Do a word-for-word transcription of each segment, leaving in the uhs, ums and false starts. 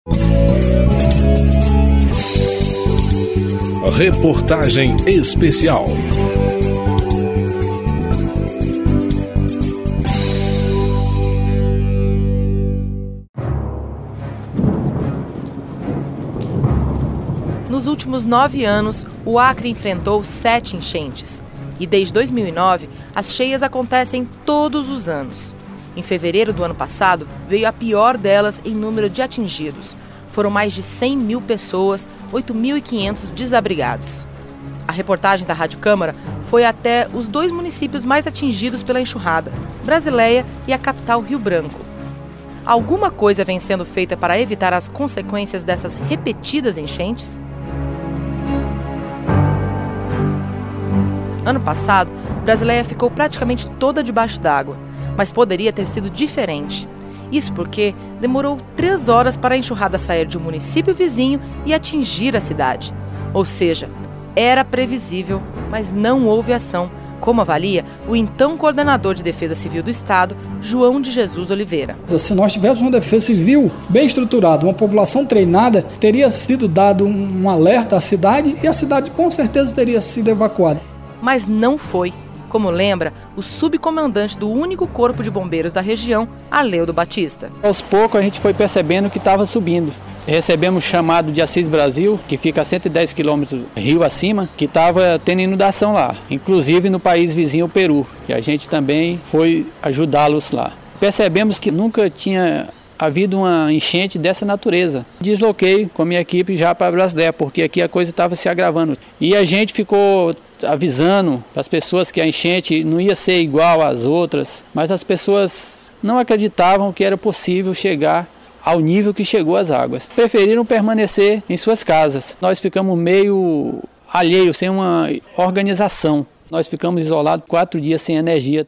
Reportagem especial. Nos últimos nove anos, o Acre enfrentou sete enchentes. E desde dois mil e nove, as cheias acontecem todos os anos. Em fevereiro do ano passado, veio a pior delas em número de atingidos. Foram mais de cem mil pessoas, oito mil e quinhentos desabrigados. A reportagem da Rádio Câmara foi até os dois municípios mais atingidos pela enxurrada, Brasileia e a capital Rio Branco. Alguma coisa vem sendo feita para evitar as consequências dessas repetidas enchentes? Ano passado, Brasileia ficou praticamente toda debaixo d'água, mas poderia ter sido diferente. Isso porque demorou três horas para a enxurrada sair de um município vizinho e atingir a cidade. Ou seja, era previsível, mas não houve ação, como avalia o então coordenador de Defesa Civil do Estado, João de Jesus Oliveira. Se nós tivéssemos uma defesa civil bem estruturada, uma população treinada, teria sido dado um alerta à cidade e a cidade com certeza teria sido evacuada. Mas não foi. Como lembra o subcomandante do único corpo de bombeiros da região, Arleudo Batista. Aos poucos a gente foi percebendo que estava subindo. Recebemos chamado de Assis Brasil, que fica a cento e dez quilômetros rio acima, que estava tendo inundação lá, inclusive no país vizinho, o Peru, que a gente também foi ajudá-los lá. Percebemos que nunca tinha havido uma enchente dessa natureza. Desloquei com a minha equipe já para Brasileia, porque aqui a coisa estava se agravando. E a gente ficou avisando para as pessoas que a enchente não ia ser igual às outras, mas as pessoas não acreditavam que era possível chegar ao nível que chegou as águas. Preferiram permanecer em suas casas. Nós ficamos meio alheios, sem uma organização. Nós ficamos isolados quatro dias sem energia.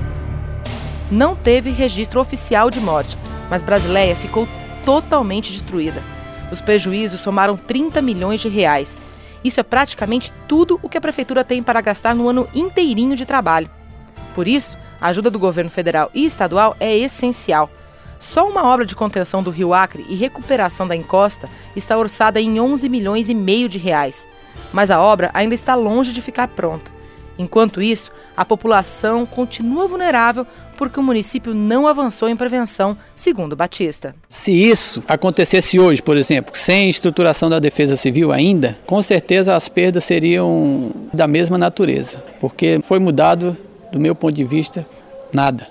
Não teve registro oficial de morte, mas Brasileia ficou totalmente destruída. Os prejuízos somaram trinta milhões de reais. Isso é praticamente tudo o que a prefeitura tem para gastar no ano inteirinho de trabalho. Por isso, a ajuda do governo federal e estadual é essencial. Só uma obra de contenção do Rio Acre e recuperação da encosta está orçada em onze milhões e meio de reais. Mas a obra ainda está longe de ficar pronta. Enquanto isso, a população continua vulnerável porque o município não avançou em prevenção, segundo Batista. Se isso acontecesse hoje, por exemplo, sem estruturação da Defesa Civil ainda, com certeza as perdas seriam da mesma natureza, porque foi mudado, do meu ponto de vista, nada.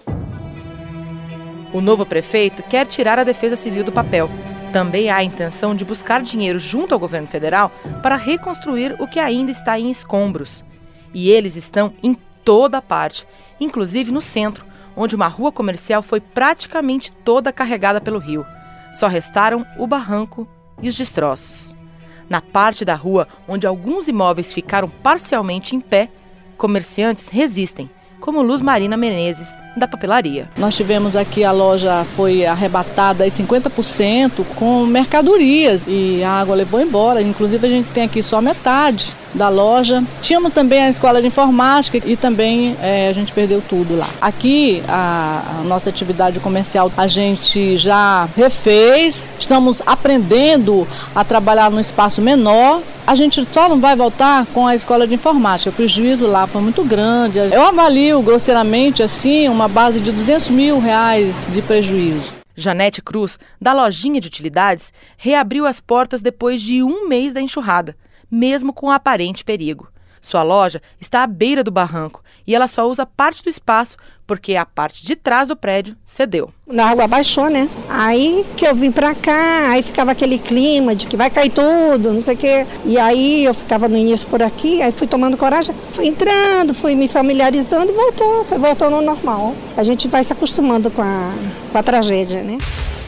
O novo prefeito quer tirar a Defesa Civil do papel. Também há a intenção de buscar dinheiro junto ao governo federal para reconstruir o que ainda está em escombros. E eles estão em toda parte, inclusive no centro, onde uma rua comercial foi praticamente toda carregada pelo rio. Só restaram o barranco e os destroços. Na parte da rua onde alguns imóveis ficaram parcialmente em pé, comerciantes resistem, como Luz Marina Menezes, da papelaria. Nós tivemos aqui, a loja foi arrebatada em cinquenta por cento com mercadorias e a água levou embora. Inclusive a gente tem aqui só metade da loja. Tínhamos também a escola de informática e também é, a gente perdeu tudo lá. Aqui a, a nossa atividade comercial a gente já refez, estamos aprendendo a trabalhar num espaço menor. A gente só não vai voltar com a escola de informática, o prejuízo lá foi muito grande. Eu avalio grosseiramente assim uma base de duzentos mil reais de prejuízo. Janete Cruz, da lojinha de utilidades, reabriu as portas depois de um mês da enxurrada, mesmo com aparente perigo. Sua loja está à beira do barranco e ela só usa parte do espaço porque a parte de trás do prédio cedeu. A água baixou, né? Aí que eu vim pra cá, aí ficava aquele clima de que vai cair tudo, não sei o quê. E aí eu ficava no início por aqui, aí fui tomando coragem, fui entrando, fui me familiarizando e voltou, foi voltando ao normal. A gente vai se acostumando com a, com a tragédia, né?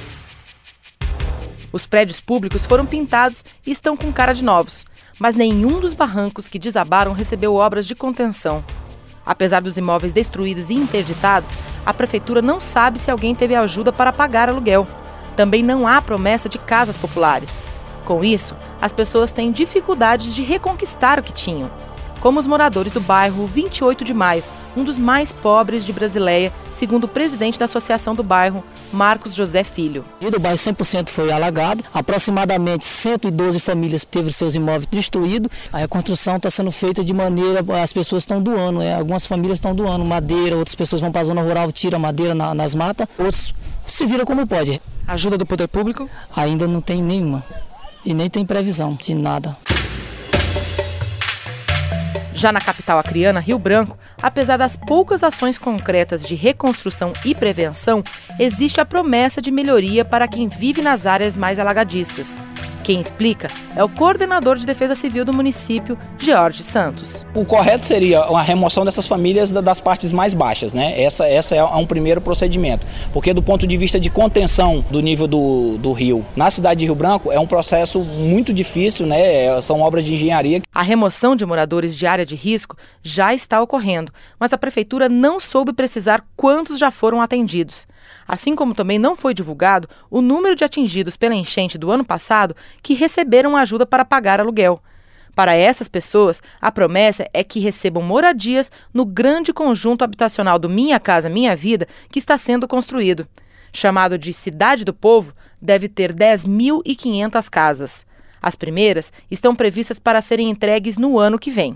Os prédios públicos foram pintados e estão com cara de novos, mas nenhum dos barrancos que desabaram recebeu obras de contenção. Apesar dos imóveis destruídos e interditados, a prefeitura não sabe se alguém teve ajuda para pagar aluguel. Também não há promessa de casas populares. Com isso, as pessoas têm dificuldades de reconquistar o que tinham, como os moradores do bairro vinte e oito de maio, um dos mais pobres de Brasileia, segundo o presidente da associação do bairro, Marcos José Filho. E do bairro cem por cento foi alagado, aproximadamente cento e doze famílias teve seus imóveis destruídos. A reconstrução está sendo feita de maneira, as pessoas estão doando, né? Algumas famílias estão doando madeira, outras pessoas vão para a zona rural, tiram madeira na, nas matas, outros se viram como pode. Ajuda do poder público? Ainda não tem nenhuma e nem tem previsão de nada. Já na capital acreana, Rio Branco, apesar das poucas ações concretas de reconstrução e prevenção, existe a promessa de melhoria para quem vive nas áreas mais alagadiças. Quem explica é o coordenador de defesa civil do município, Jorge Santos. O correto seria a remoção dessas famílias das partes mais baixas, né? Essa, essa é um primeiro procedimento, porque do ponto de vista de contenção do nível do, do rio na cidade de Rio Branco é um processo muito difícil, né? São obras de engenharia. A remoção de moradores de área de risco já está ocorrendo, mas a prefeitura não soube precisar quantos já foram atendidos. Assim como também não foi divulgado o número de atingidos pela enchente do ano passado que receberam ajuda para pagar aluguel. Para essas pessoas, a promessa é que recebam moradias no grande conjunto habitacional do Minha Casa Minha Vida que está sendo construído. Chamado de Cidade do Povo, deve ter dez mil e quinhentas casas. As primeiras estão previstas para serem entregues no ano que vem.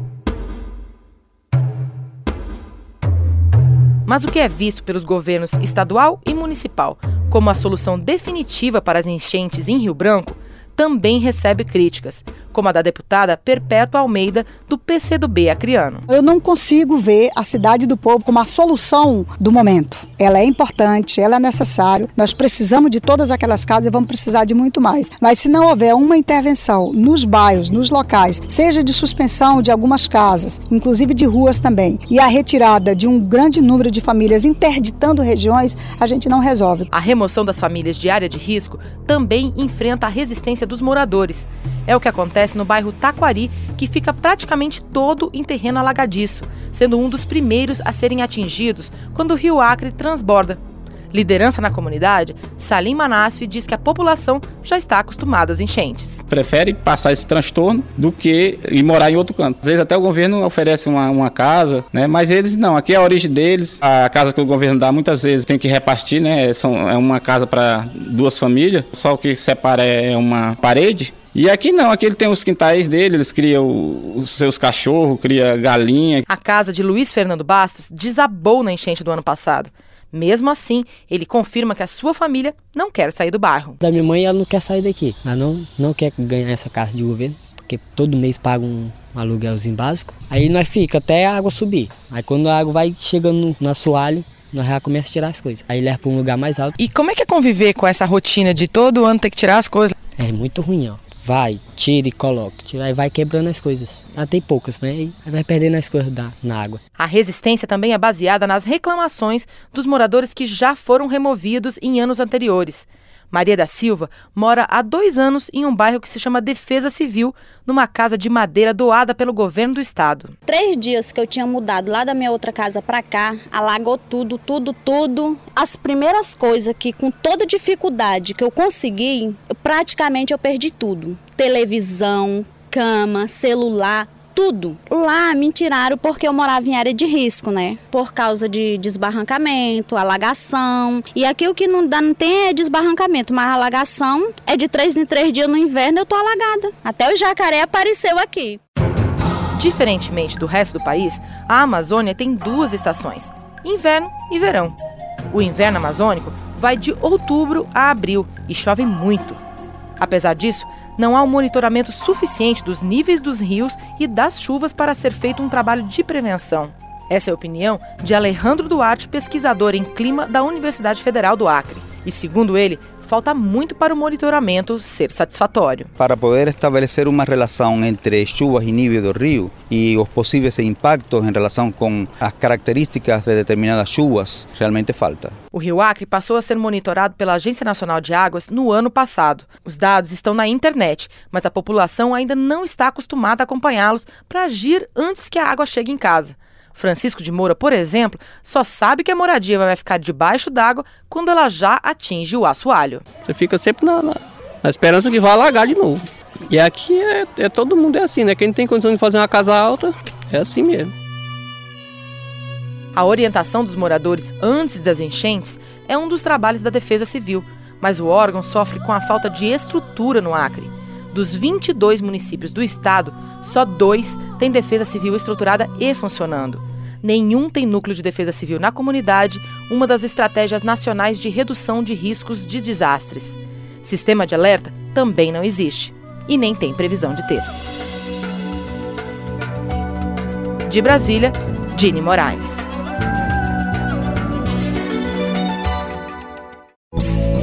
Mas o que é visto pelos governos estadual e municipal como a solução definitiva para as enchentes em Rio Branco também recebe críticas, como a da deputada Perpétua Almeida, do P C do B acreano. Eu não consigo ver a Cidade do Povo como a solução do momento. Ela é importante, ela é necessária, nós precisamos de todas aquelas casas e vamos precisar de muito mais. Mas se não houver uma intervenção nos bairros, nos locais, seja de suspensão de algumas casas, inclusive de ruas também, e a retirada de um grande número de famílias interditando regiões, a gente não resolve. A remoção das famílias de área de risco também enfrenta a resistência dos moradores. É o que acontece no bairro Taquari, que fica praticamente todo em terreno alagadiço, sendo um dos primeiros a serem atingidos quando o rio Acre transborda. Liderança na comunidade, Salim Manasfi diz que a população já está acostumada às enchentes. Prefere passar esse transtorno do que ir morar em outro canto. Às vezes até o governo oferece uma, uma casa, né? Mas eles não, aqui é a origem deles. A casa que o governo dá muitas vezes tem que repartir, né? São, é uma casa para duas famílias, só o que separa é uma parede. E aqui não, aqui ele tem os quintais dele, eles criam os seus cachorros, cria galinha. A casa de Luiz Fernando Bastos desabou na enchente do ano passado. Mesmo assim, ele confirma que a sua família não quer sair do bairro. Da minha mãe, ela não quer sair daqui. Ela não, não quer ganhar essa casa de governo, porque todo mês paga um aluguelzinho básico. Aí nós fica até a água subir. Aí quando a água vai chegando no, no assoalho, nós já começamos a tirar as coisas. Aí leva para um lugar mais alto. E como é que é conviver com essa rotina de todo ano ter que tirar as coisas? É muito ruim, ó. Vai, tira e coloca. Aí vai quebrando as coisas. Ah, tem poucas, né? Aí vai perdendo as coisas da, na água. A resistência também é baseada nas reclamações dos moradores que já foram removidos em anos anteriores. Maria da Silva mora há dois anos em um bairro que se chama Defesa Civil, numa casa de madeira doada pelo governo do estado. Três dias que eu tinha mudado lá da minha outra casa para cá, alagou tudo, tudo, tudo. As primeiras coisas que com toda dificuldade que eu consegui, eu, praticamente eu perdi tudo. Televisão, cama, celular, tudo. Lá me tiraram porque eu morava em área de risco, né? Por causa de desbarrancamento, alagação. E aqui o que não dá, não tem é desbarrancamento, mas alagação é de três em três dias no inverno eu tô alagada. Até o jacaré apareceu aqui. Diferentemente do resto do país, a Amazônia tem duas estações, inverno e verão. O inverno amazônico vai de outubro a abril e chove muito. Apesar disso, não há um monitoramento suficiente dos níveis dos rios e das chuvas para ser feito um trabalho de prevenção. Essa é a opinião de Alejandro Duarte, pesquisador em clima da Universidade Federal do Acre. E, segundo ele, falta muito para o monitoramento ser satisfatório. Para poder estabelecer uma relação entre chuvas e nível do rio e os possíveis impactos em relação com as características de determinadas chuvas, realmente falta. O Rio Acre passou a ser monitorado pela Agência Nacional de Águas no ano passado. Os dados estão na internet, mas a população ainda não está acostumada a acompanhá-los para agir antes que a água chegue em casa. Francisco de Moura, por exemplo, só sabe que a moradia vai ficar debaixo d'água quando ela já atinge o assoalho. Você fica sempre na, na, na esperança que vai alagar de novo. E aqui é, é todo mundo é assim, né? Quem tem condição de fazer uma casa alta, é assim mesmo. A orientação dos moradores antes das enchentes é um dos trabalhos da Defesa Civil, mas o órgão sofre com a falta de estrutura no Acre. Dos vinte e dois municípios do estado, só dois têm Defesa Civil estruturada e funcionando. Nenhum tem núcleo de defesa civil na comunidade, uma das estratégias nacionais de redução de riscos de desastres. Sistema de alerta também não existe e nem tem previsão de ter. De Brasília, Dini Moraes.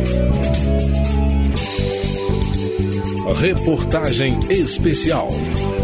Reportagem especial.